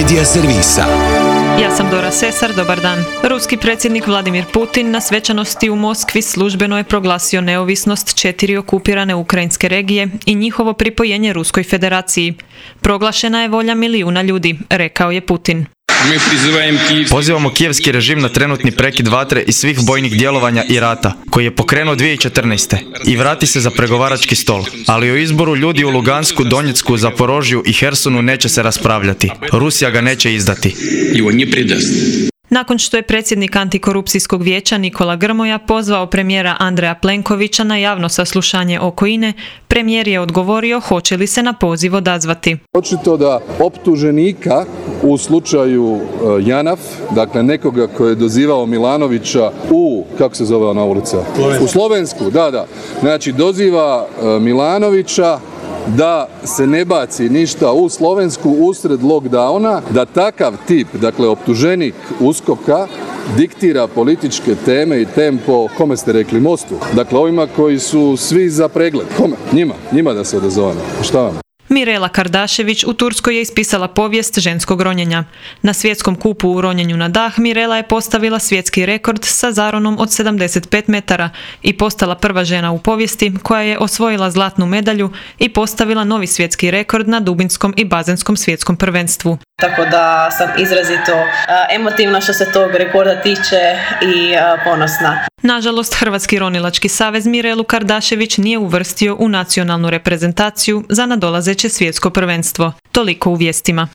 Medija servisa. Ja sam Dora Sesar, dobar dan. Ruski predsjednik Vladimir Putin na svečanosti u Moskvi službeno je proglasio neovisnost 4 okupirane ukrajinske regije i njihovo pripojenje Ruskoj federaciji. Proglašena je volja milijuna ljudi, rekao je Putin. Pozivamo kijevski režim na trenutni prekid vatre i svih bojnih djelovanja i rata, koji je pokrenuo 2014. i vrati se za pregovarački stol. Ali o izboru ljudi u Lugansku, Donjecku, Zaporožju i Hersonu neće se raspravljati. Rusija ga neće izdati. Nakon što je predsjednik Antikorupcijskog vijeća Nikola Grmoja pozvao premijera Andreja Plenkovića na javno saslušanje oko INA-e, premijer je odgovorio hoće li se na poziv odazvati. Očito da optuženika u slučaju Janaf, dakle nekoga koji je dozivao Milanovića kako se zove ona ulica? U Slovensku, da. Znači doziva Milanovića da se ne baci ništa u Slovensku usred lockdowna, da takav tip, dakle optuženik USKOK-a, diktira političke teme i tempo, kome ste rekli, Mostu? Dakle, ovima koji su svi za pregled. Kome? Njima da se odazovemo. Šta vam? Mirela Kardašević u Turskoj je ispisala povijest ženskog ronjenja. Na svjetskom kupu u ronjenju na dah Mirela je postavila svjetski rekord sa zaronom od 75 metara i postala prva žena u povijesti koja je osvojila zlatnu medalju i postavila novi svjetski rekord na dubinskom i bazenskom svjetskom prvenstvu. Tako da sam izrazito emotivna što se tog rekorda tiče i ponosna. Nažalost, Hrvatski ronilački savez Mirelu Kardašević nije uvrstio u nacionalnu reprezentaciju za nadolazeće svjetsko prvenstvo. Toliko u vijestima.